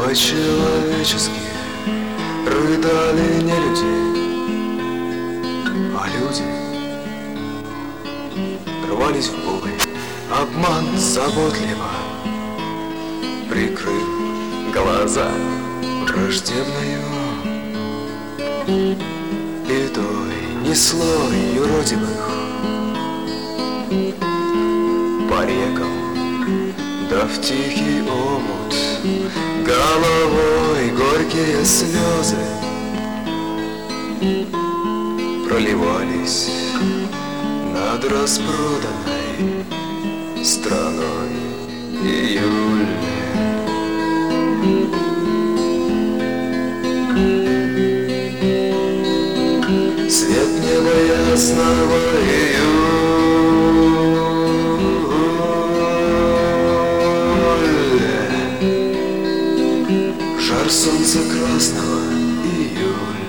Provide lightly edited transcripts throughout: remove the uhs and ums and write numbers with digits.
По-человечески рыдали не люди, а люди рвались в бой. Обман заботливо прикрыл глаза враждебною бедой несло юродивых по рекам, да в тихий омут головой горькие слезы проливались над распроданной страной июль. Свет неба ясного жар солнца красного июль.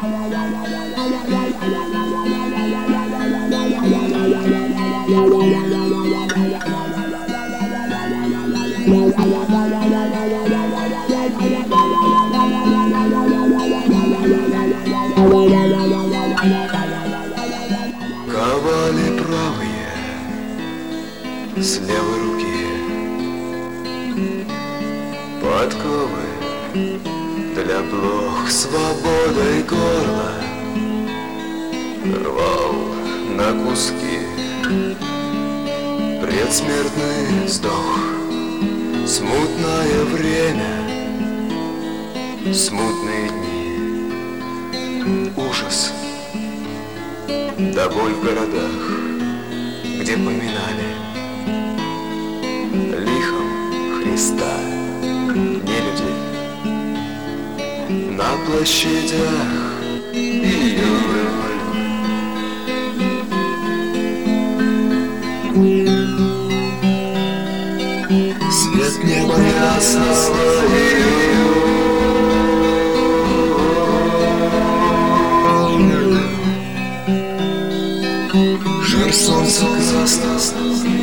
Ковали правые с левой руки подковы для блох свободой горла, рвал на куски предсмертный вздох. Смутное время, смутные дни, ужас да боль в городах, где поминали лихом Христа нелюди. На площадях июль. Свет неба ясного июль. Жар солнца красного